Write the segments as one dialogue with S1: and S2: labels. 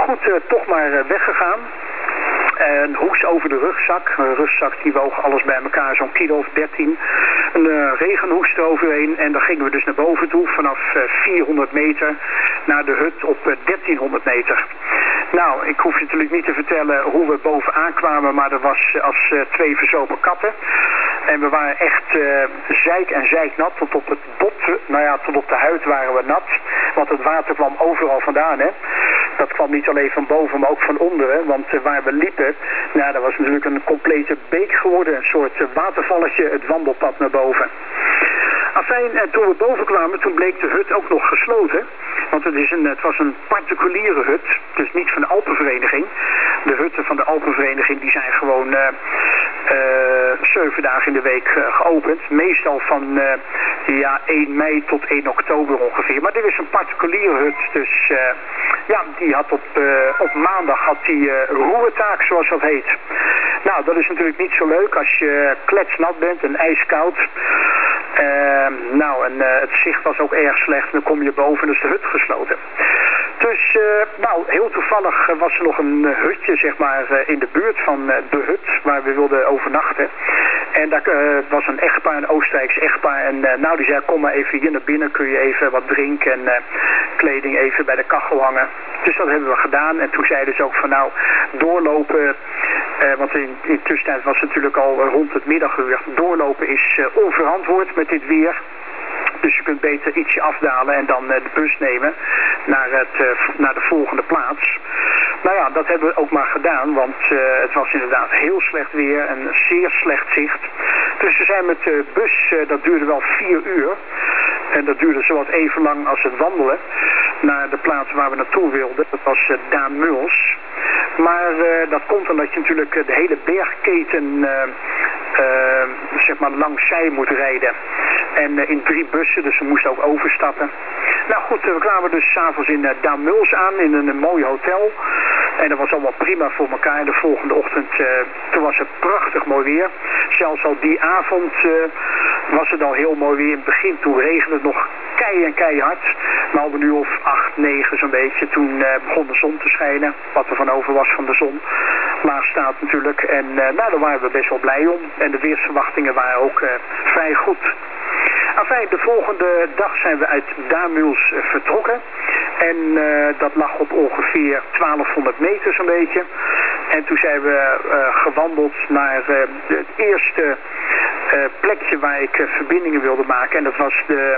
S1: goed, toch maar weggegaan. Een hoes over de rugzak. Een rugzak die woog alles bij elkaar zo'n kilo of 13. Een regenhoes eroverheen. En dan gingen we dus naar boven toe vanaf 400 meter naar de hut op 1300 meter. Nou, ik hoef je natuurlijk niet te vertellen hoe we bovenaan kwamen, maar dat was als twee verzopen katten. En we waren echt zeik en zeiknat tot op het bot. Nou ja, tot op de huid waren we nat. Want het water kwam overal vandaan, hè. Dat kwam niet alleen van boven, maar ook van onderen. Want waar we liepen, nou, dat was natuurlijk een complete beek geworden. Een soort watervalletje, het wandelpad naar boven. Afijn, en toen we boven kwamen, toen bleek de hut ook nog gesloten. Want het was een particuliere hut, dus niet van de Alpenvereniging. De hutten van de Alpenvereniging die zijn gewoon 7 dagen in de week geopend. Meestal van 1 mei tot 1 oktober ongeveer. Maar dit is een particuliere hut, dus die had op maandag had die roertaak, zoals dat heet. Nou, dat is natuurlijk niet zo leuk als je kletsnat bent en ijskoud. Het zicht was ook erg slecht. Dan kom je boven, dus de hut gesloten. Dus, heel toevallig was er nog een hutje, zeg maar, in de buurt van de hut waar we wilden overnachten. En daar was een echtpaar, een Oostenrijks echtpaar. En die zei, kom maar even hier naar binnen, kun je even wat drinken en kleding even bij de kachel hangen. Dus dat hebben we gedaan. En toen zeiden ze ook van, doorlopen, want in tussentijd was het natuurlijk al rond het middaguur. Doorlopen is onverantwoord met dit weer. Dus je kunt beter ietsje afdalen en dan de bus nemen naar de volgende plaats. Nou ja, dat hebben we ook maar gedaan, want het was inderdaad heel slecht weer en zeer slecht zicht. Dus we zijn met de bus, dat duurde wel 4 uur. En dat duurde zowat even lang als het wandelen naar de plaats waar we naartoe wilden. Dat was Daan-Muls. Maar dat komt omdat je natuurlijk de hele bergketen langs zij moet rijden. En in 3 bussen, dus we moesten ook overstappen. Nou goed, we kwamen dus 's avonds in Daan-Muls aan in een mooi hotel. En dat was allemaal prima voor elkaar. En de volgende ochtend, toen was het prachtig mooi weer. Zelfs al die avond was het al heel mooi weer. In het begin, toen regende het nog keihard. Maar om een uur of 8, 9 zo'n beetje. Toen begon de zon te schijnen. Wat er van over was van de zon. Laag staat natuurlijk. En daar waren we best wel blij om. En de weersverwachtingen waren ook vrij goed. Enfin, de volgende dag zijn we uit Daan-Muls vertrokken. En dat lag op ongeveer 1200 meter zo'n beetje. En toen zijn we gewandeld naar het eerste plekje waar ik verbindingen wilde maken. En dat was de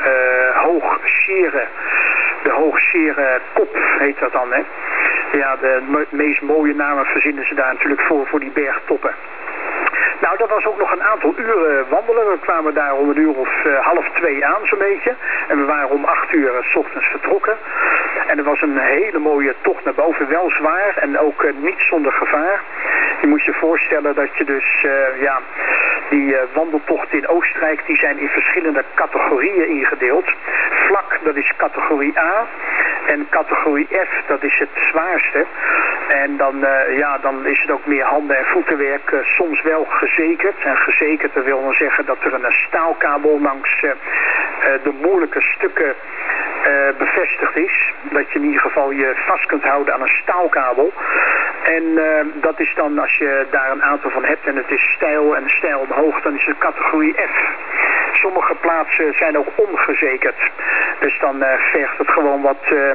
S1: Hoogschere. De Hoogschere Kop heet dat dan, hè. Ja, de meest mooie namen verzinnen ze daar natuurlijk voor die bergtoppen. Nou, dat was ook nog een aantal uren wandelen. We kwamen daar om 1 uur of 1:30 aan zo'n beetje. En we waren om 8 uur 's ochtends vertrokken. En er was een hele mooie tocht naar boven. Wel zwaar en ook niet zonder gevaar. Je moet je voorstellen dat je dus, die wandeltochten in Oostenrijk, die zijn in verschillende categorieën ingedeeld. Vlak, dat is categorie A. En categorie F, dat is het zwaarste. En dan is het ook meer handen- en voetenwerk. Soms wel gezekerd. En gezekerd, dat wil dan zeggen dat er een staalkabel langs de moeilijke stukken bevestigd is. Dat je in ieder geval je vast kunt houden aan een staalkabel. En dat is dan, als je daar een aantal van hebt en het is steil en steil omhoog, dan is het categorie F. Sommige plaatsen zijn ook ongezekerd. Dus dan vergt het gewoon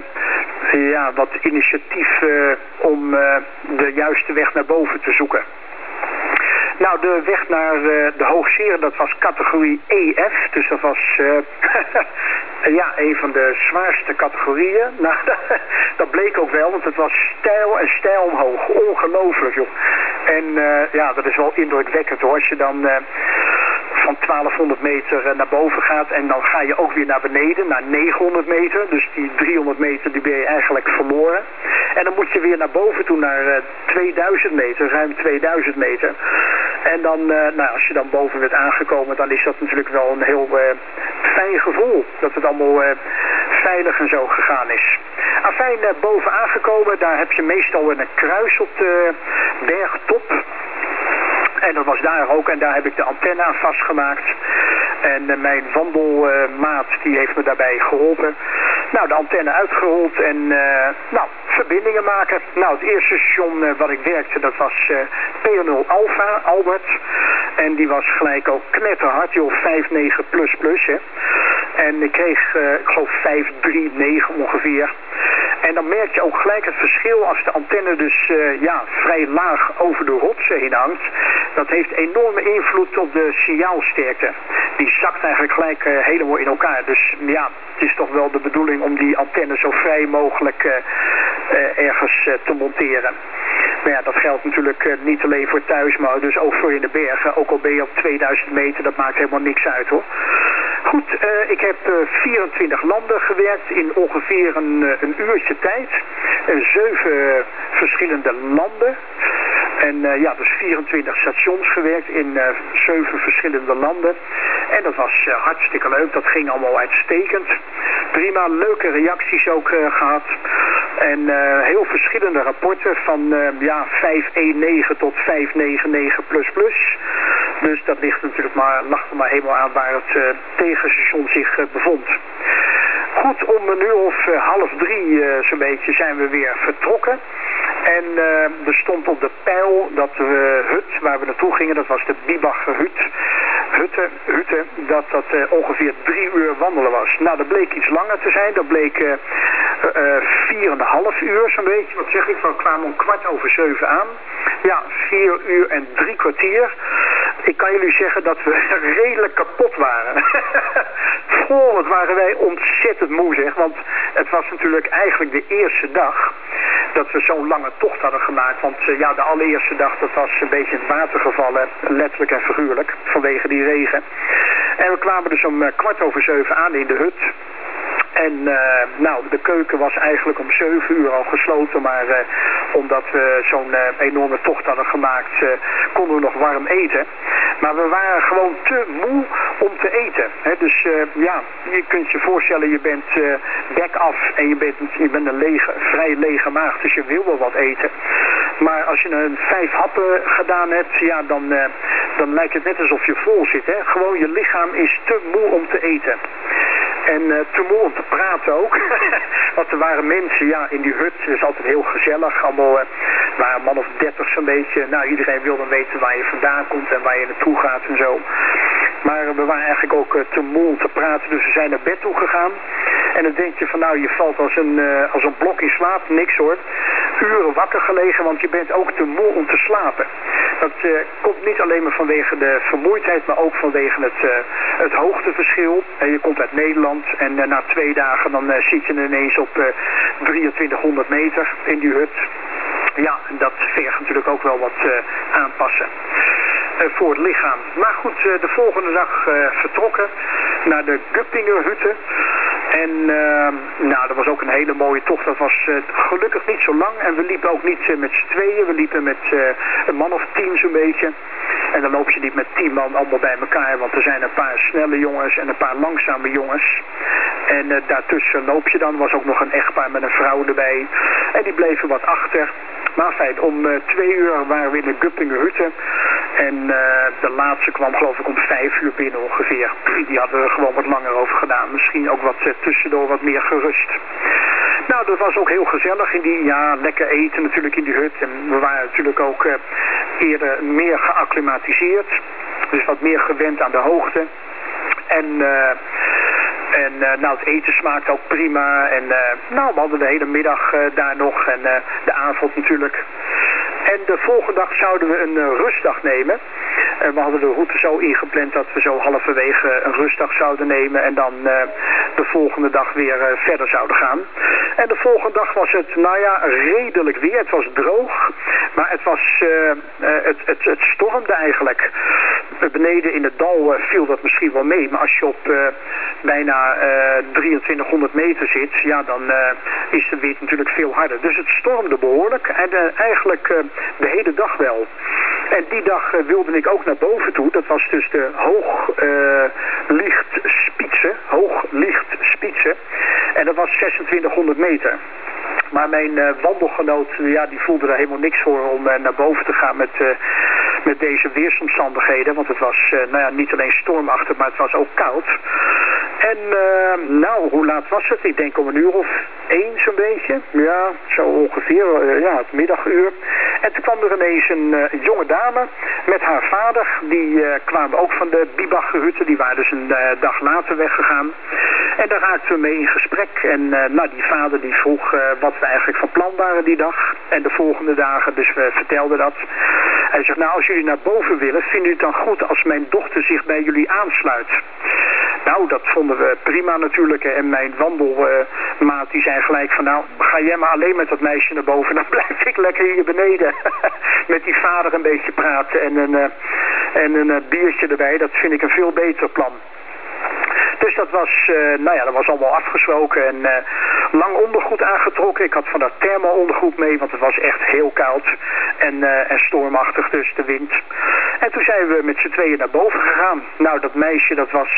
S1: wat initiatief om de juiste weg naar boven te zoeken. Nou, de weg naar de Hoogschere, dat was categorie EF. Dus dat was een van de zwaarste categorieën. Nou, dat bleek ook wel, want het was steil en steil omhoog. Ongelooflijk, joh. En dat is wel indrukwekkend, hoor. Als je dan van 1200 meter naar boven gaat en dan ga je ook weer naar beneden, naar 900 meter. Dus die 300 meter die ben je eigenlijk verloren. En dan moet je weer naar boven toe naar 2000 meter, ruim 2000 meter. En dan, als je dan boven bent aangekomen, dan is dat natuurlijk wel een heel fijn gevoel. Dat het allemaal veilig en zo gegaan is. Afijn, boven aangekomen, daar heb je meestal een kruis op de bergtop. En dat was daar ook. En daar heb ik de antenne aan vastgemaakt. En mijn wandelmaat die heeft me daarbij geholpen. Nou, de antenne uitgerold. En verbindingen maken. Nou, het eerste station wat ik werkte, dat was P0 Alpha, Albert. En die was gelijk ook knetterhard, joh, 5.9++, hè. En ik kreeg, ik geloof 5.3.9 ongeveer. En dan merk je ook gelijk het verschil als de antenne dus vrij laag over de rotsen heen hangt. Dat heeft enorme invloed op de signaalsterkte. Die zakt eigenlijk gelijk helemaal in elkaar. Dus ja, het is toch wel de bedoeling om die antenne zo vrij mogelijk ergens te monteren. Maar ja, dat geldt natuurlijk niet alleen voor thuis, maar dus ook voor in de bergen. Ook al ben je op 2000 meter, dat maakt helemaal niks uit, hoor. Goed, ik heb 24 landen gewerkt in ongeveer een uurtje tijd. 7 verschillende landen. En dus 24 stations gewerkt in 7 verschillende landen. En dat was hartstikke leuk. Dat ging allemaal uitstekend. Prima, leuke reacties ook gehad. En heel verschillende rapporten van 5.19 tot 5.99++. Dus dat lag er maar helemaal aan waar het tegenstation zich bevond. Goed, om 2:30 zo'n beetje zijn we weer vertrokken. En er stond op de pijl dat de hut waar we naartoe gingen, dat was de Bibacher Hutte, dat ongeveer 3 uur wandelen was. Nou, dat bleek iets langer te zijn. Dat bleek 4,5 uur zo'n beetje. Wat zeg ik? We kwamen om 6:15 aan. Ja, 4 uur en 3 kwartier. Ik kan jullie zeggen dat we redelijk kapot waren. Wat waren wij ontzettend moe, zeg. Want het was natuurlijk eigenlijk de eerste dag dat we zo'n lange tocht hadden gemaakt. Want de allereerste dag, dat was een beetje in het water gevallen. Letterlijk en figuurlijk. Vanwege die regen. En we kwamen dus om 6:15 aan in de hut. En de keuken was eigenlijk om 7 uur al gesloten, maar omdat we zo'n enorme tocht hadden gemaakt, konden we nog warm eten. Maar we waren gewoon te moe om te eten. Hè? Dus je kunt je voorstellen, je bent bek af en je bent een vrij lege maag, dus je wil wel wat eten. Maar als je een 5 happen gedaan hebt, dan lijkt het net alsof je vol zit. Hè? Gewoon je lichaam is te moe om te eten. En te moe om te praten ook. Want er waren mensen in die hut. Het is altijd heel gezellig. Allemaal waren een man of 30 zo'n beetje. Nou, iedereen wilde weten waar je vandaan komt en waar je naartoe gaat en zo. Maar we waren eigenlijk ook te moe om te praten. Dus we zijn naar bed toe gegaan. En dan denk je van je valt als een blok in slaap. Niks hoor. Uren wakker gelegen, want je bent ook te moe om te slapen. Dat komt niet alleen maar vanwege de vermoeidheid, maar ook vanwege het hoogteverschil. Je komt uit Nederland en na 2 dagen dan zit je ineens op 2300 meter in die hut. Ja, dat vergt natuurlijk ook wel wat aanpassen voor het lichaam. Maar goed, de volgende dag vertrokken naar de Göppingerhütte. En dat was ook een hele mooie tocht. Dat was gelukkig niet zo lang. En we liepen ook niet met z'n tweeën. We liepen met een man of 10 zo'n beetje. En dan loop je niet met 10 man allemaal bij elkaar. Want er zijn een paar snelle jongens en een paar langzame jongens. En daartussen loop je dan. Was ook nog een echtpaar met een vrouw erbij. En die bleven wat achter. Maar fijn, om 2 uur waren we in de Göppingerhütte. En de laatste kwam geloof ik om 5 uur binnen ongeveer. Die hadden we gewoon wat langer over gedaan. Misschien ook wat tussendoor wat meer gerust. Nou, dat was ook heel gezellig in die, lekker eten natuurlijk in die hut. En we waren natuurlijk ook eerder meer geacclimatiseerd. Dus wat meer gewend aan de hoogte. En het eten smaakt ook prima. En we hadden de hele middag daar nog en de avond natuurlijk. En de volgende dag zouden we een rustdag nemen. We hadden de route zo ingepland dat we zo halverwege een rustdag zouden nemen. En dan de volgende dag weer verder zouden gaan. En de volgende dag was het, redelijk weer. Het was droog. Maar het was, het stormde eigenlijk. Beneden in het dal viel dat misschien wel mee. Maar als je op bijna 2300 meter zit, dan is de wind natuurlijk veel harder. Dus het stormde behoorlijk. En eigenlijk de hele dag wel. En die dag wilde ik ook naar boven toe. Dat was dus de Hooglichtspitze. En dat was 2600 meter. Maar mijn wandelgenoot, die voelde er helemaal niks voor om naar boven te gaan met deze weersomstandigheden. Want het was niet alleen stormachtig, maar het was ook koud. En nou, hoe laat was het? Ik denk om 1:00 zo'n beetje. Ja, zo ongeveer, het middaguur. En toen kwam er ineens een jonge dame met haar vader. Die kwamen ook van de Bibachhutten. Die waren dus een dag later weggegaan. En daar raakten we mee in gesprek. En nou, die vader die vroeg wat we eigenlijk van plan waren die dag. En de volgende dagen, dus we vertelden dat. Hij zegt, nou, als jullie naar boven willen, vinden jullie het dan goed als mijn dochter zich bij jullie aansluit? Nou, dat vonden we prima natuurlijk. En mijn wandelmaat die zei gelijk van, nou, ga jij maar alleen met dat meisje naar boven. Dan blijf ik lekker hier beneden. Met die vader een beetje praten en een biertje erbij. Dat vind ik een veel beter plan. Dus dat was, dat was allemaal afgesproken en lang ondergoed aangetrokken. Ik had van dat thermo-ondergoed mee, want het was echt heel koud en stormachtig, dus de wind. En toen zijn we met z'n tweeën naar boven gegaan. Nou, dat meisje,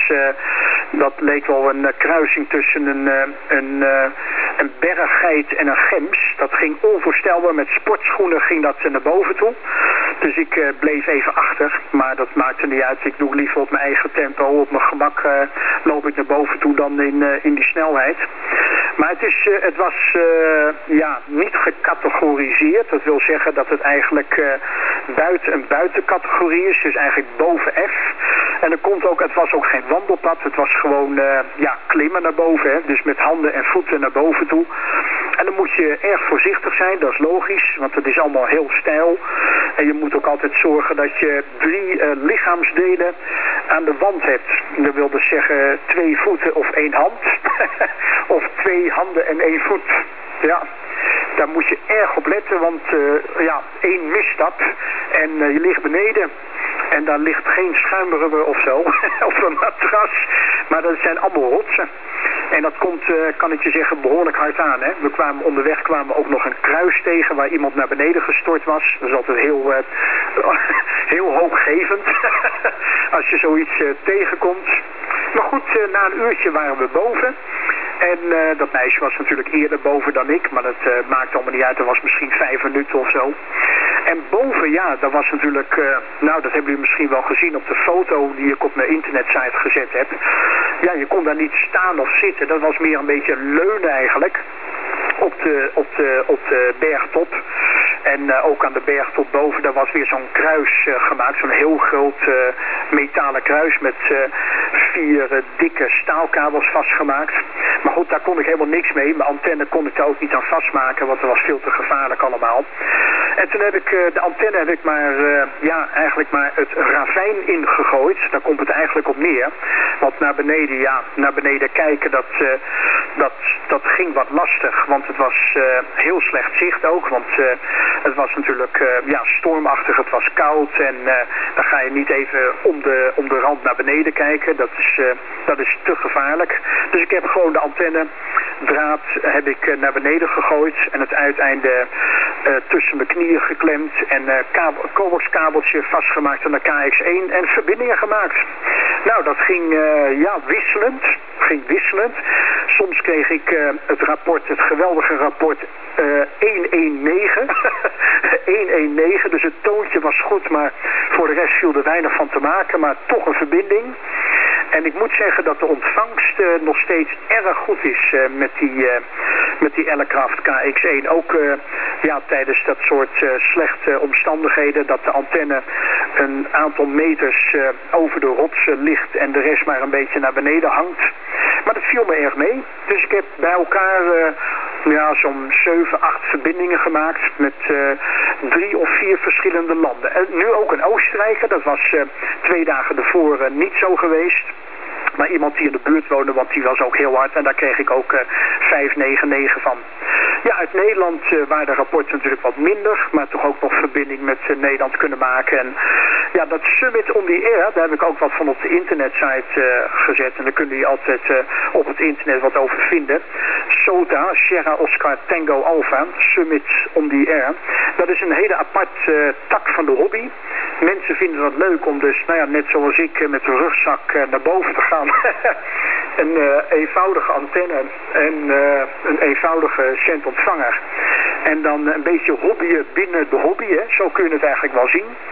S1: dat leek wel een kruising tussen een berggeit en een gems. Dat ging onvoorstelbaar, met sportschoenen ging dat naar boven toe. Dus ik bleef even achter, maar dat maakte niet uit. Ik doe liever op mijn eigen tempo, op mijn gemak loop ik naar boven toe dan in die snelheid. Maar het was niet gecategoriseerd. Dat wil zeggen dat het eigenlijk een buitencategorie is. Dus eigenlijk boven F. En er komt ook, het was ook geen wandelpad. Het was gewoon klimmen naar boven. Hè? Dus met handen en voeten naar boven toe. En dan moet je erg voorzichtig zijn. Dat is logisch. Want het is allemaal heel steil. En je moet ook altijd zorgen dat je 3 lichaamsdelen aan de wand hebt. Dat wil dus zeggen 2 voeten of 1 hand. Of 2 handen en 1 voet. Ja, daar moet je erg op letten, want 1 misstap en je ligt beneden. En daar ligt geen schuimrubber of zo, of een matras, maar dat zijn allemaal rotsen. En dat komt, kan ik je zeggen, behoorlijk hard aan. Hè? Onderweg kwamen we ook nog een kruis tegen waar iemand naar beneden gestort was. Dat is altijd heel hoopgevend als je zoiets tegenkomt. Maar goed, na een uurtje waren we boven. En dat meisje was natuurlijk eerder boven dan ik, maar dat maakt allemaal niet uit. Dat was misschien 5 minuten of zo. En boven, dat was natuurlijk, dat hebben jullie misschien wel gezien op de foto die ik op mijn internetsite gezet heb. Ja, je kon daar niet staan of zitten. Dat was meer een beetje leunen eigenlijk. Op de bergtop. En ook aan de bergtop boven, daar was weer zo'n kruis gemaakt. Zo'n heel groot metalen kruis met 4 dikke staalkabels vastgemaakt. Maar goed, daar kon ik helemaal niks mee. Mijn antenne kon ik daar ook niet aan vastmaken, want dat was veel te gevaarlijk allemaal. En toen heb ik de antenne eigenlijk maar het ravijn ingegooid. Daar komt het eigenlijk op neer. Want naar beneden kijken, dat ging wat lastig. Want het was heel slecht zicht ook. Want het was natuurlijk stormachtig, het was koud. En dan ga je niet even om de rand naar beneden kijken. Dat is te gevaarlijk. Dus ik heb gewoon de antennedraad naar beneden gegooid. En het uiteinde tussen mijn knieën geklemd. En coaxkabeltje vastgemaakt aan de KX1. En verbindingen gemaakt. Nou, dat ging wisselend. Soms kreeg ik het geweldige rapport 119. 119, dus het toontje was goed, maar voor de rest viel er weinig van te maken, maar toch een verbinding. En ik moet zeggen dat de ontvangst nog steeds erg goed is met die Ellecraft KX1. Ook tijdens dat soort slechte omstandigheden, dat de antenne een aantal meters over de rotsen ligt en de rest maar een beetje naar beneden hangt. Maar dat viel me erg mee. Dus ik heb bij elkaar zo'n 7, 8 verbindingen gemaakt met 3 of 4 verschillende landen. En nu ook een Oostenrijker, dat was 2 dagen ervoor niet zo geweest. Maar iemand die in de buurt woonde, want die was ook heel hard. En daar kreeg ik ook 599 van. Ja, uit Nederland waren de rapporten natuurlijk wat minder. Maar toch ook nog verbinding met Nederland kunnen maken. En ja, dat Summit on the Air, daar heb ik ook wat van op de internetsite gezet. En daar kunnen jullie altijd op het internet wat over vinden. SOTA, Sierra Oscar Tango Alpha, Summit on the Air. Dat is een hele apart tak van de hobby. Mensen vinden dat leuk om dus, net zoals ik, met de rugzak naar boven te gaan. Een eenvoudige antenne en een eenvoudige zendontvanger. En dan een beetje hobbyen binnen de hobby, hè? Zo kun je het eigenlijk wel zien.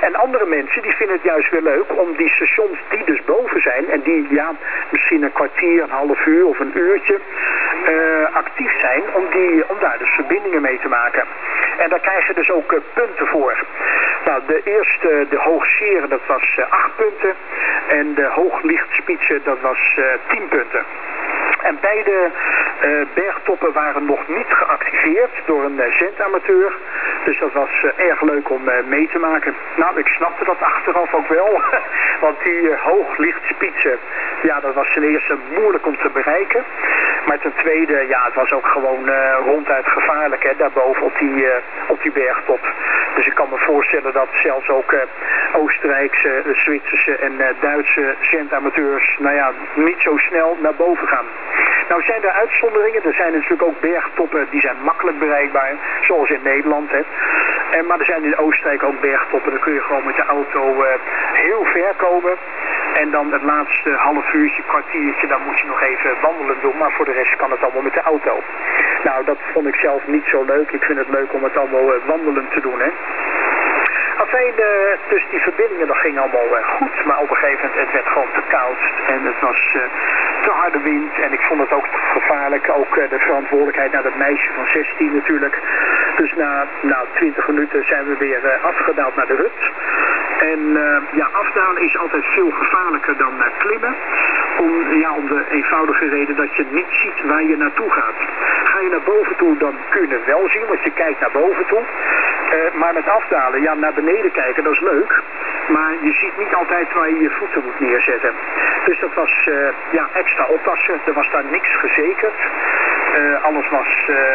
S1: En andere mensen die vinden het juist weer leuk om die stations die dus boven zijn en die ja, misschien een kwartier, een half uur of een uurtje actief zijn om daar dus verbindingen mee te maken. En daar krijg je dus ook punten voor. Nou, de eerste, de Hoogscheren, dat was 8 punten. En de Hooglichtspitsen, dat was 10 punten. En beide bergtoppen waren nog niet geactiveerd door een zendamateur. Dus dat was erg leuk om mee te maken. Nou, ik snapte dat achteraf ook wel. Want die Hooglichtspitsen, ja, dat was ten eerste moeilijk om te bereiken. Maar ten tweede, ja, het was ook gewoon ronduit gevaarlijk, hè, daarboven op die bergtop. Dus ik kan me voorstellen dat zelfs ook Oostenrijkse, Zwitserse en Duitse zendamateurs, nou ja, niet zo snel naar boven gaan. Nou zijn er uitzonderingen. Er zijn natuurlijk ook bergtoppen die zijn makkelijk bereikbaar. Zoals in Nederland. Hè. Maar er zijn in Oostenrijk ook bergtoppen. Dan kun je gewoon met de auto heel ver komen. En dan het laatste half uurtje, kwartiertje, dan moet je nog even wandelen doen. Maar voor de rest kan het allemaal met de auto. Nou, dat vond ik zelf niet zo leuk. Ik vind het leuk om het allemaal wandelend te doen. Hè. Afijn, dus die verbindingen, dat ging allemaal goed, maar op een gegeven moment, het werd gewoon te koud en het was te harde wind en ik vond het ook te gevaarlijk, ook de verantwoordelijkheid naar dat meisje van 16 natuurlijk. Dus na 20 minuten zijn we weer afgedaald naar de hut. En ja, afdalen is altijd veel gevaarlijker dan klimmen, om de eenvoudige reden dat je niet ziet waar je naartoe gaat. Ga je naar boven toe, dan kun je het wel zien, want je kijkt naar boven toe. Maar met afdalen, ja, naar beneden kijken, dat is leuk. Maar je ziet niet altijd waar je je voeten moet neerzetten. Dus dat was extra oppassen. Er was daar niks verzekerd. Alles was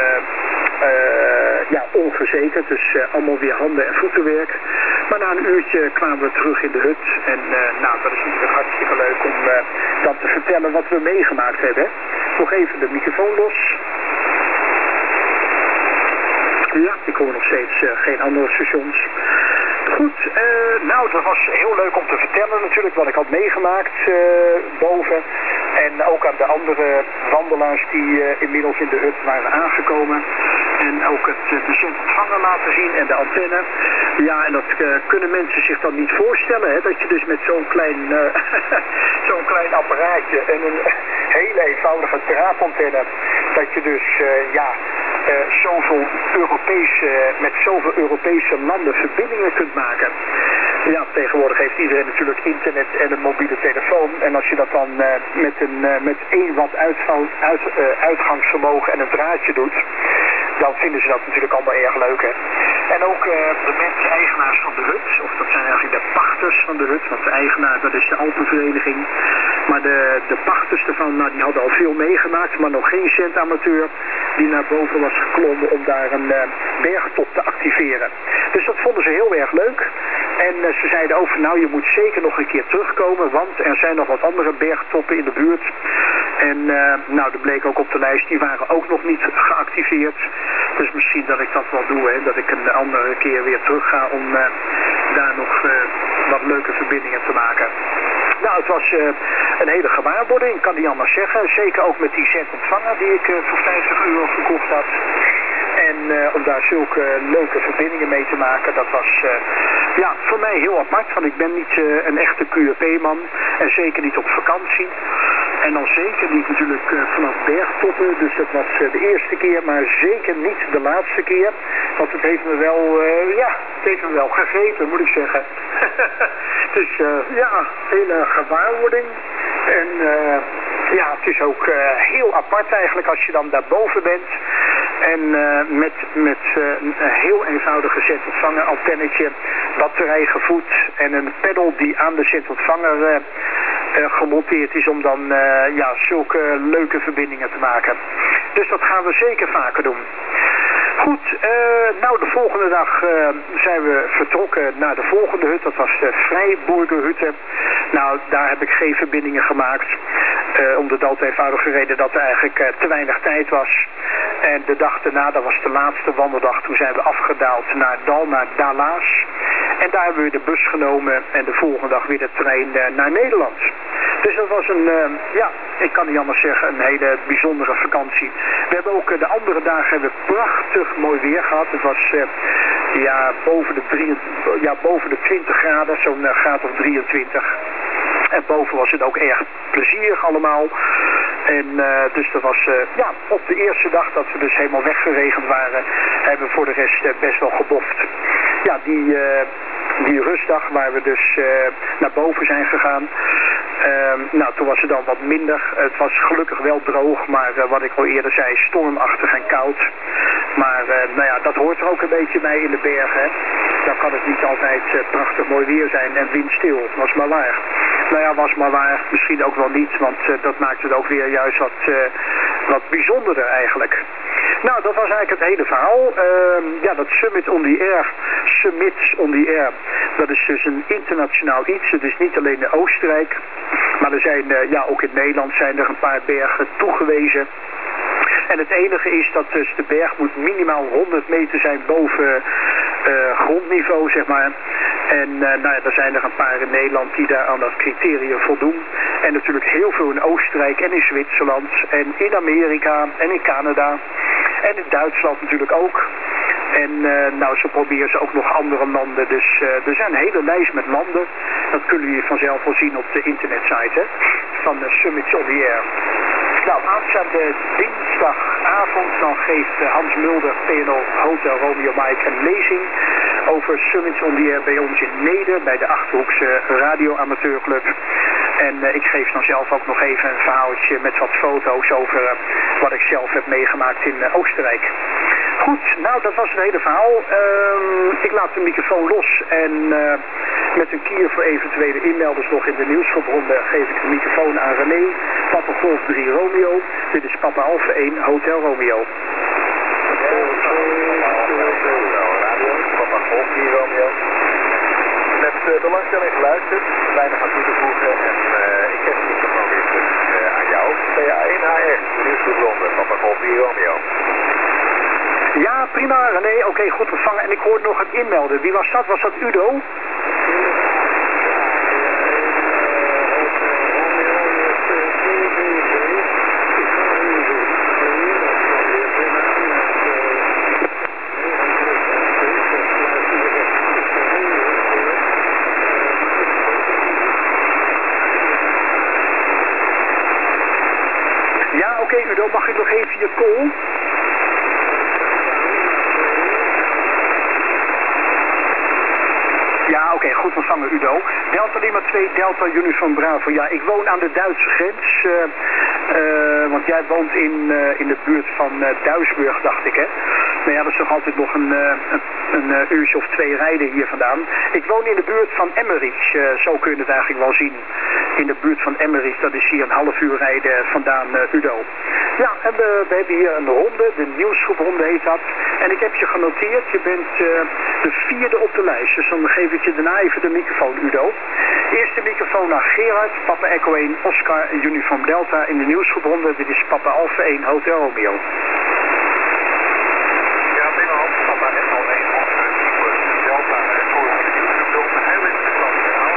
S1: onverzekerd. Dus allemaal weer handen- en voetenwerk. Maar na een uurtje kwamen we terug in de hut. En dat is natuurlijk hartstikke leuk om dan te vertellen wat we meegemaakt hebben. Nog even de microfoon los. Ja, ik hoor nog steeds geen andere stations. Goed, dat was heel leuk om te vertellen natuurlijk wat ik had meegemaakt boven. En ook aan de andere wandelaars die inmiddels in de hut waren aangekomen. En ook de zendontvanger laten zien en de antenne. Ja, en dat kunnen mensen zich dan niet voorstellen. Hè, dat je dus met zo'n klein apparaatje en een hele eenvoudige draadantenne. Dat je dus met zoveel Europese landen verbindingen kunt maken. Ja, tegenwoordig heeft iedereen natuurlijk internet en een mobiele telefoon. En als je dat dan met 1 watt uitgangsvermogen en een draadje doet, dan vinden ze dat natuurlijk allemaal erg leuk, hè. En ook de mensen, eigenaars van de hut, of dat zijn eigenlijk de pachters van de hut, want de eigenaar, dat is de Alpenvereniging. Maar de pachters ervan, die hadden al veel meegemaakt, maar nog geen zendamateur die naar boven was geklommen om daar een bergtop te activeren. Dus dat vonden ze heel erg leuk. En ze zeiden ook van, je moet zeker nog een keer terugkomen, want er zijn nog wat andere bergtoppen in de buurt. En dat bleek ook op de lijst, die waren ook nog niet geactiveerd. Dus misschien dat ik dat wel doe, hè, dat ik een andere keer weer terug ga om daar nog wat leuke verbindingen te maken. Nou, het was een hele gewaarwording, kan niet anders zeggen. Zeker ook met die zendontvanger die ik voor €50 gekocht had. En om daar zulke leuke verbindingen mee te maken, dat was voor mij heel apart. Want ik ben niet een echte QRP-man en zeker niet op vakantie. En dan zeker niet natuurlijk vanaf bergtoppen. Dus dat was de eerste keer, maar zeker niet de laatste keer. Want het heeft me wel gegrepen, moet ik zeggen. Dus hele gewaarwording. En het is ook heel apart eigenlijk als je dan daarboven bent. En met een heel eenvoudige zendontvanger, antennetje, batterij gevoed en een pedal die aan de zendontvanger gemonteerd is om dan zulke leuke verbindingen te maken. Dus dat gaan we zeker vaker doen. Goed, de volgende dag zijn we vertrokken naar de volgende hut. Dat was de Vrijburgerhütte. Nou, daar heb ik geen verbindingen gemaakt. Om de dood eenvoudige reden dat er eigenlijk te weinig tijd was. En de dag daarna, dat was de laatste wandeldag, toen zijn we afgedaald naar Dalas. En daar hebben we de bus genomen en de volgende dag weer de trein naar Nederland. Dus dat was ik kan niet anders zeggen, een hele bijzondere vakantie. We hebben ook de andere dagen prachtig mooi weer gehad. Het was ja, boven de 20 graden, zo'n graad of 23. En boven was het ook erg plezierig allemaal. En dus dat was, op de eerste dag dat we dus helemaal weggeregend waren, hebben we voor de rest best wel geboft. Ja, die rustdag waar we dus naar boven zijn gegaan. Toen was het dan wat minder. Het was gelukkig wel droog, maar wat ik al eerder zei, stormachtig en koud. Maar dat hoort er ook een beetje bij in de bergen. Dan kan het niet altijd prachtig mooi weer zijn en windstil. Was maar waar. Was maar waar. Misschien ook wel niet, want dat maakt het ook weer juist wat bijzonderder eigenlijk. Nou, dat was eigenlijk het hele verhaal. Dat Summits on the Air, dat is dus een internationaal iets. Het is niet alleen in Oostenrijk, maar er zijn, ook in Nederland zijn er een paar bergen toegewezen. En het enige is dat dus de berg moet minimaal 100 meter zijn boven grondniveau, zeg maar. En er zijn er een paar in Nederland die daar aan dat criterium voldoen. En natuurlijk heel veel in Oostenrijk en in Zwitserland en in Amerika en in Canada. En in Duitsland natuurlijk ook. En zo proberen ze ook nog andere landen. Dus er zijn een hele lijst met landen. Dat kunnen jullie vanzelf wel zien op de internetsite van Summits on the Air. Nou, aanstaande dinsdagavond dan geeft Hans Mulder, PNO Hotel Romeo Mike, een lezing over Summits on the Air bij ons in Neder, bij de Achterhoekse Radio Amateurclub. En ik geef dan zelf ook nog even een verhaaltje met wat foto's over wat ik zelf heb meegemaakt in Oostenrijk. Goed, nou dat was het hele verhaal. Ik laat de microfoon los en met een kier voor eventuele inmelders nog in de nieuwsverbronden geef ik de microfoon aan René, Papa Golf 3 Romeo. Dit is Papa Alpha 1 Hotel Romeo.
S2: Papa Golf 3 Romeo. Met belangstelling geluisterd, weinig aan toe te voegen en ik heb de microfoon weer terug aan jou. PA1HR, de nieuwsverbronden, Papa Golf 3 Romeo.
S1: Ja, prima René, oké, goed ontvangen. En ik hoorde nog het inmelden. Wie was dat? Was dat Udo? Ja, oké, Udo, mag ik nog even je call? Ja, oké, goed ontvangen Udo. Delta Lima 2, Delta Uniform Bravo. Ja, ik woon aan de Duitse grens. Want jij woont in de buurt van Duisburg, dacht ik, hè? Nou ja, dat is toch altijd nog een uurtje of 2 rijden hier vandaan. Ik woon in de buurt van Emmerich, zo kun je het eigenlijk wel zien. In de buurt van Emmerich, dat is hier een half uur rijden vandaan, Udo. Ja, en we hebben hier een ronde, de nieuwsgroepronde heet dat. En ik heb je genoteerd, je bent de 4e op de lijst. Dus dan geef ik je daarna even de microfoon, Udo. Eerste microfoon naar Gerard, Papa Echo 1, Oscar en Uniform Delta in de nieuwsgroepronde. Dit is Papa Alpha 1, Hotel Romeo.
S2: Ja, binnenhand, Papa Echo 1, Oscar, Delta, voor de nieuwsgroepronde. Heel interessant verhaal.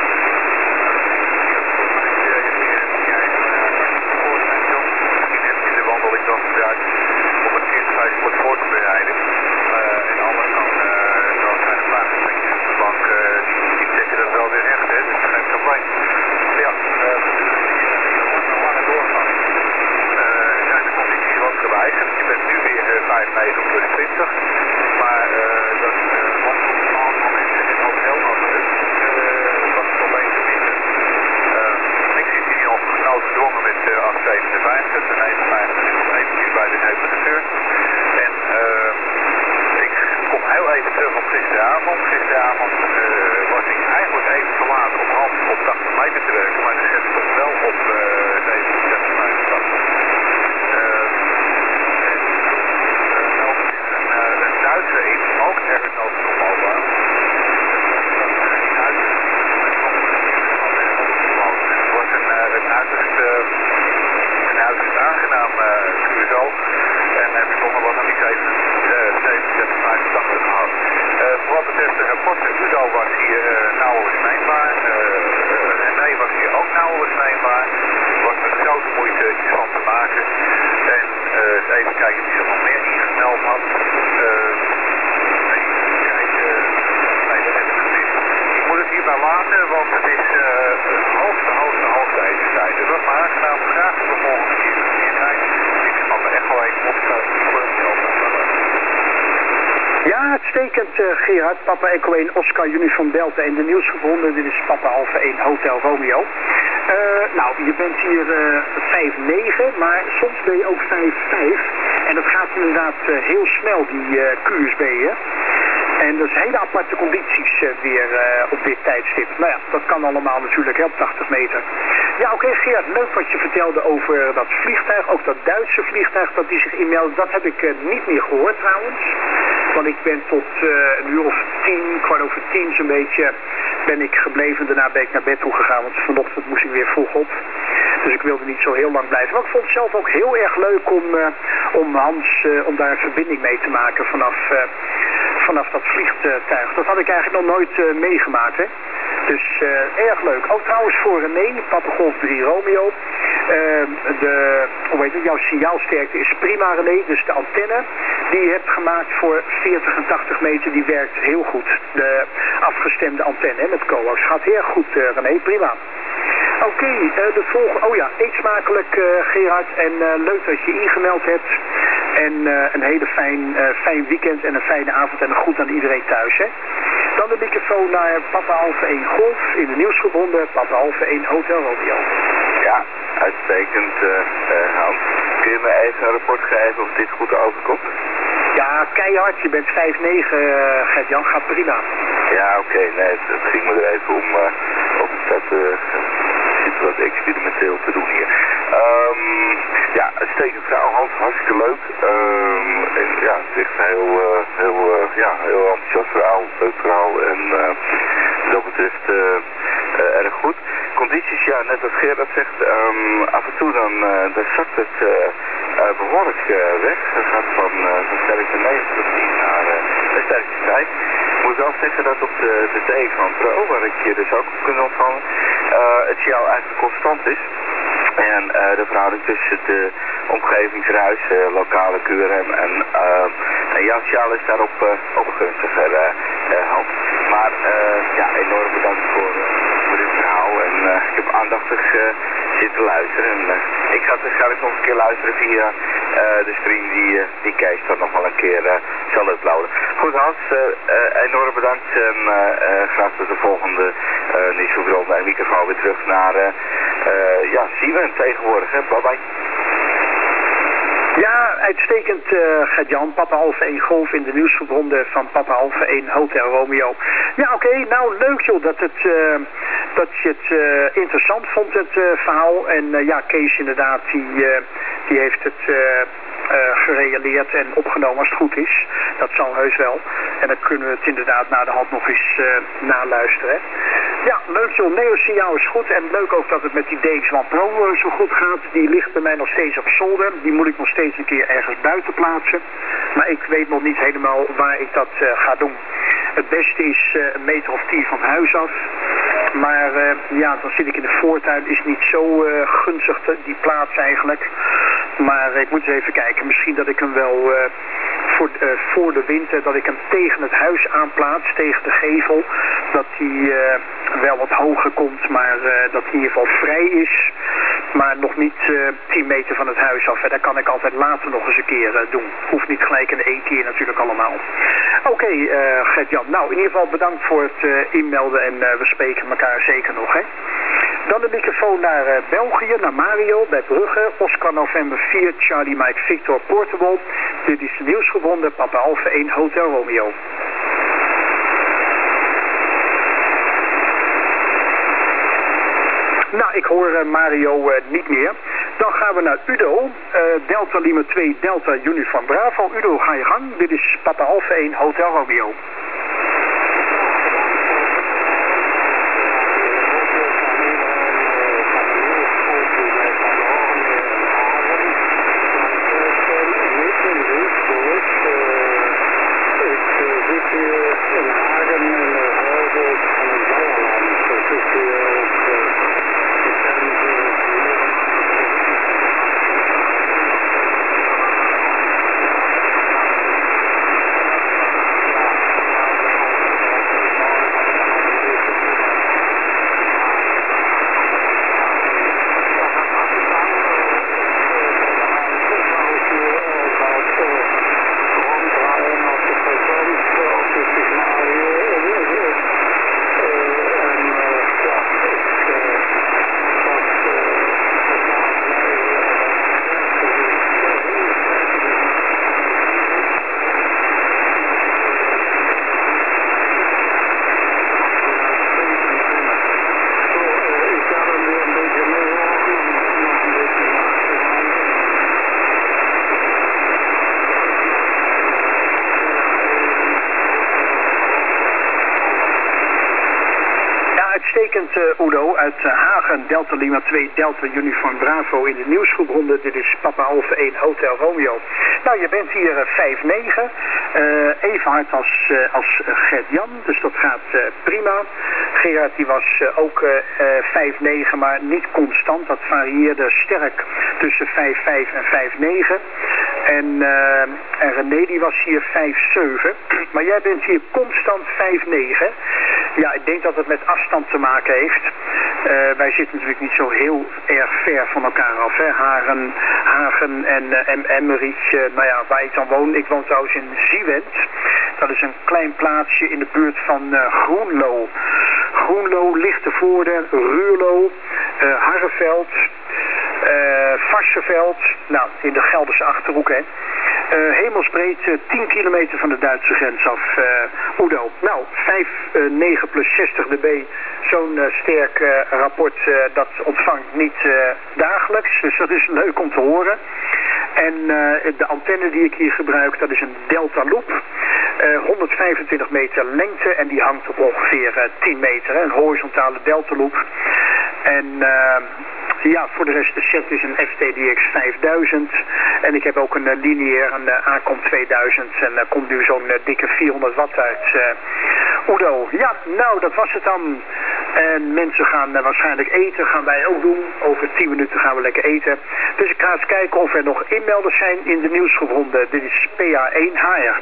S2: Ik dan gebruik om het kind 5 kort voor te bereiden. En anders dan zijn er vaak gesprekjes op de bank die checken dat wel weer echt, hè, dus geen probleem. Ja, een lange doorgang zijn de condities wat gewijzigd. Je bent nu weer 5,9 plus 20, maar dat was op een aantal mensen in ook heel anders. Dat is alleen te vinden. Ik zit hier nog noodgedwongen met 8,57 en 51 eventjes bij de temperatuur. En ik kom heel even terug op gisteravond. Gisteravond was ik eigenlijk even te laat om hand op 80 meter te werken, maar de set stond wel op 67, 85. Een Duitse iets, ook ergens over de opbouwbaan. Het was een uiterst aangenaam QSO. En bijzonder was nog niet 87, 85 gehad. Voor wat betreft de rapporten, Udo
S1: uitstekend Gerard. Papa Echo 1 Oscar Uniform Delta in de nieuwsgebonden. Dit is Papa Alpha 1 Hotel Romeo. Nou, je bent hier 5-9, maar soms ben je ook 5-5. En dat gaat inderdaad heel snel, die QSB'en. En dat is hele aparte condities weer op dit tijdstip. Nou ja, dat kan allemaal natuurlijk, hè, op 80 meter. Ja, oké, Gerard, leuk wat je vertelde over dat vliegtuig. Ook dat Duitse vliegtuig dat die zich inmeldde. Dat heb ik niet meer gehoord trouwens. Want ik ben tot een uur of 10, 10:15 zo'n beetje, ben ik gebleven. Daarna ben ik naar bed toe gegaan, want vanochtend moest ik weer vroeg op. Dus ik wilde niet zo heel lang blijven. Maar ik vond het zelf ook heel erg leuk om Hans, om daar een verbinding mee te maken vanaf dat vliegtuig. Dat had ik eigenlijk nog nooit meegemaakt, hè. Dus erg leuk. Ook trouwens voor René, Papa Golf 3 Romeo. Hoe heet het? Jouw signaalsterkte is prima, René. Dus de antenne die je hebt gemaakt voor 40 en 80 meter, die werkt heel goed. De afgestemde antenne, hè, met coax. Gaat heel goed, René. Prima. Oké, de volgende. Oh ja, eet smakelijk, Gerard. En leuk dat je ingemeld hebt. En een hele fijn weekend en een fijne avond en een groet aan iedereen thuis, hè. Dan de microfoon naar Papa Alpha 1 Golf in de nieuwsgebonden Papa Alpha 1 Hotel Romeo.
S3: Ja, uitstekend, Hans. Kun je me even een rapport geven of dit goed overkomt?
S1: Ja, keihard. Je bent 5-9, Gert-Jan. Gaat prima.
S3: Ja, oké. Nee, het ging me er even om of het zit wat experimenteel te doen hier. Ja, uitstekend verhaal, Hans. Hartstikke leuk. En ja, het is echt heel enthousiast verhaal. Leuk verhaal. En wat dat betreft erg goed. Condities, ja, net als Gerard zegt, af en toe dan zakt het behoorlijk weg. Het gaat van sterkte 9 tot 10 naar sterkte 5. Ik moet wel zeggen dat op de D van Pro, waar ik je dus ook op kunt ontvangen, het signaal eigenlijk constant is. En de verhouding tussen de omgevingsruis, lokale QRM en jouw signaal is daarop ook gunstiger, Hans. Maar ja, enorm bedankt voor dit verhaal. En ik heb aandachtig zitten luisteren. En ik ga het waarschijnlijk nog een keer luisteren via de stream die Kees dan nog wel een keer zal uploaden. Goed, Hans, enorm bedankt. En graag tot de volgende nieuwsverbrand. Mijn microfoon weer terug naar Siemen tegenwoordig. Hè? Bye bye.
S1: Ja, uitstekend, Gert-Jan. Papa Alpha 1 Golf in de nieuwsverbonden van Papa Alpha 1 Hotel Romeo. Ja, oké. Nou, leuk joh dat je het interessant vond, het verhaal. En ja, Kees inderdaad, die heeft het gerealiseerd en opgenomen als het goed is. Dat zal heus wel. En dan kunnen we het inderdaad na de hand nog eens naluisteren. Ja, leuk joh. Neo-signaal is goed. En leuk ook dat het met die DX1 Pro zo goed gaat. Die ligt bij mij nog steeds op zolder. Die moet ik nog steeds een keer ergens buiten plaatsen. Maar ik weet nog niet helemaal waar ik dat ga doen. Het beste is een meter of 10 van het huis af. Maar ja, dan zit ik in de voortuin. Is niet zo gunstig die plaats eigenlijk. Maar ik moet eens even kijken. Misschien dat ik hem wel voor de winter, dat ik hem tegen het huis aanplaats, tegen de gevel. Dat hij wel wat hoger komt, maar dat hij in ieder geval vrij is. Maar nog niet 10 meter van het huis af. Dat kan ik altijd later nog eens een keer doen. Hoeft niet gelijk in één keer natuurlijk allemaal. Oké, Gert-Jan. Nou, in ieder geval bedankt voor het inmelden en we spreken elkaar zeker nog, hè. Dan de microfoon naar België, naar Mario, bij Brugge. Oscar November 4, Charlie Mike Victor Portable. Dit is de nieuwsgebonden Papa Alpha 1 Hotel Romeo. Nou, ik hoor Mario niet meer. Dan gaan we naar Udo. Delta Lima 2, Delta Uniform Bravo. Udo, ga je gang. Dit is Papa Alpha 1 Hotel Romeo. Uitstekend, Udo, uit Hagen, Delta Lima 2, Delta Uniform Bravo in de nieuwsgroepronde. Dit is Papa Alpha 1, Hotel Romeo. Nou, je bent hier 5-9, even hard als Gert-Jan, dus dat gaat prima. Gerard die was ook 5-9, maar niet constant. Dat varieerde sterk tussen 5-5 en 5-9. En René die was hier 5-7. Maar jij bent hier constant 5-9. Ja, ik denk dat het met afstand te maken heeft. Wij zitten natuurlijk niet zo heel erg ver van elkaar af. Hè? Hagen en Emmerich, nou ja, waar ik dan woon. Ik woon trouwens in Ziewend. Dat is een klein plaatsje in de buurt van Groenlo. Groenlo, Lichtenvoorde, Ruurlo, Harreveld, Varsseveld. Nou, in de Gelderse Achterhoek, hè. Hemelsbreed 10 kilometer van de Duitse grens af, Udo. Nou, 5-9 plus 60 dB. Zo'n sterk rapport, dat ontvangt niet dagelijks. Dus dat is leuk om te horen. En de antenne die ik hier gebruik, dat is een Delta Loop. 125 meter lengte en die hangt op ongeveer 10 meter. Hè? Een horizontale Delta Loop. En ja, voor de rest de set is een FTDX 5000. En ik heb ook een lineair, een Acom 2000. En daar komt nu zo'n dikke 400 watt uit. Udo, ja, nou dat was het dan. En mensen gaan waarschijnlijk eten, gaan wij ook doen. Over 10 minuten gaan we lekker eten. Dus ik ga eens kijken of er nog inmelders zijn in de nieuwsgroepronde. Dit is PA1HR.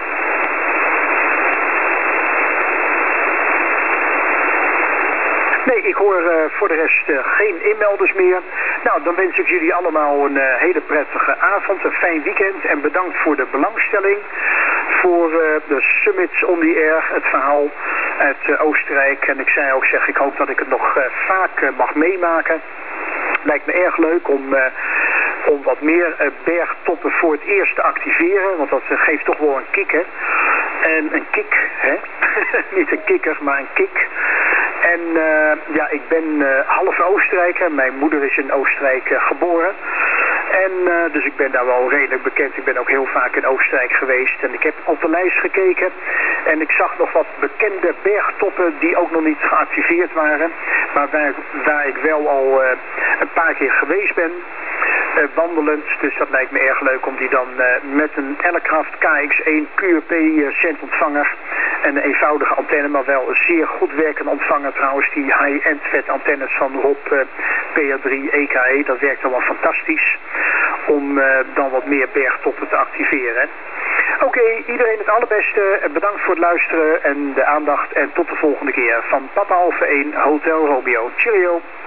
S1: Nee, ik hoor voor de rest geen inmelders meer. Nou, dan wens ik jullie allemaal een hele prettige avond, een fijn weekend. En bedankt voor de belangstelling. Voor de Summits on the Air, het verhaal uit Oostenrijk. En ik zei ook, ik hoop dat ik het nog vaak mag meemaken. Lijkt me erg leuk om wat meer bergtoppen voor het eerst te activeren. Want dat geeft toch wel een kick, hè. En een kick, hè. Niet een kikker, maar een kick. En ja, ik ben half Oostenrijker. Mijn moeder is in Oostenrijk geboren. En dus ik ben daar wel redelijk bekend. Ik ben ook heel vaak in Oostenrijk geweest. En ik heb op de lijst gekeken. En ik zag nog wat bekende bergtoppen die ook nog niet geactiveerd waren. Maar waar ik wel al een paar keer geweest ben. Wandelend. Dus dat lijkt me erg leuk om die dan met een Elkraft KX1 QRP centontvanger. En een eenvoudige antenne, maar wel een zeer goed werkende ontvanger trouwens. Die high-end vet antennes van Rob PR3 EKE. Dat werkt allemaal fantastisch. Om dan wat meer bergtoppen te activeren. Oké, iedereen het allerbeste. Bedankt voor het luisteren en de aandacht. En tot de volgende keer van Papa Alpha 1 Hotel Romeo. Cheerio.